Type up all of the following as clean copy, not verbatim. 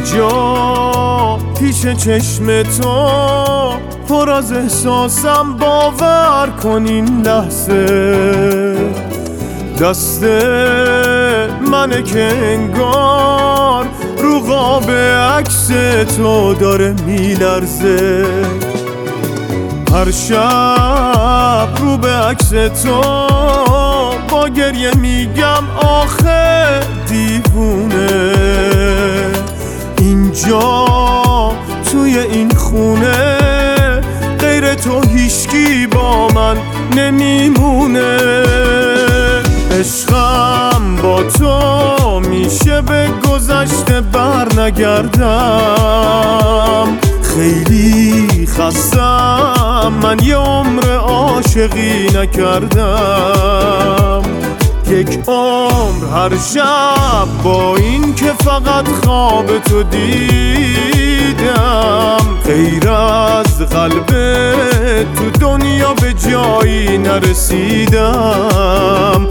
اینجا پیش چشم تو پر از احساسم، باور کن این لحظه دست منه که انگار رو قاب عکس تو داره میلرزه. هر شب رو به عکس تو با گریه میگم آخه دیوونه، اینجا توی این خونه غیر تو هیچکی با من نمیمونه. عشقم با تو میشه به گذشته بر نگردم، خیلی خستم من یه عمر عاشقی نکردم. یک عمر هر شب با این که فقط خواب تو دیدم، غیر از قلب تو دنیا به جایی نرسیدم.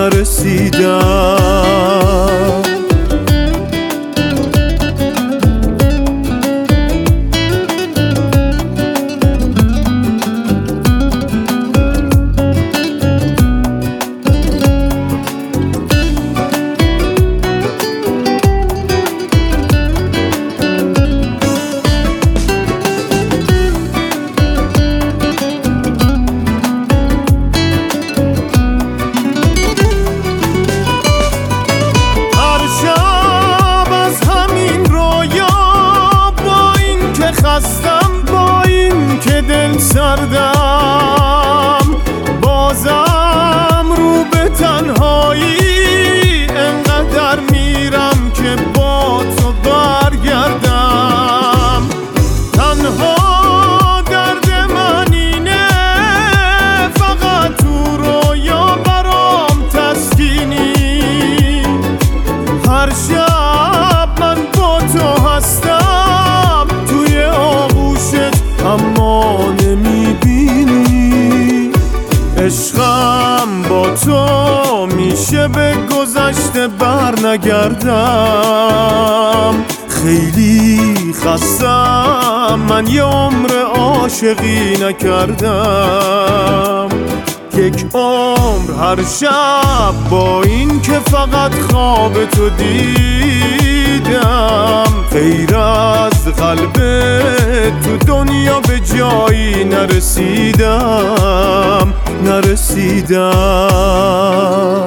خستم با این که دل سردم، بازم رو به تنهایی انقدر میرم که با تو برگردم. تنها درد من اینه فقط تو رویا برام تسکینی، هر شب من با تو هستم اما نمیبینی. عشقم با تو میشه به گذشته بر نگردم، خیلی خستم من یه عمر عاشقی نکردم. یک عمر هر شب با این که فقط خواب تو دیدم، غیر از قلب تو دنیا به جایی نرسیدم.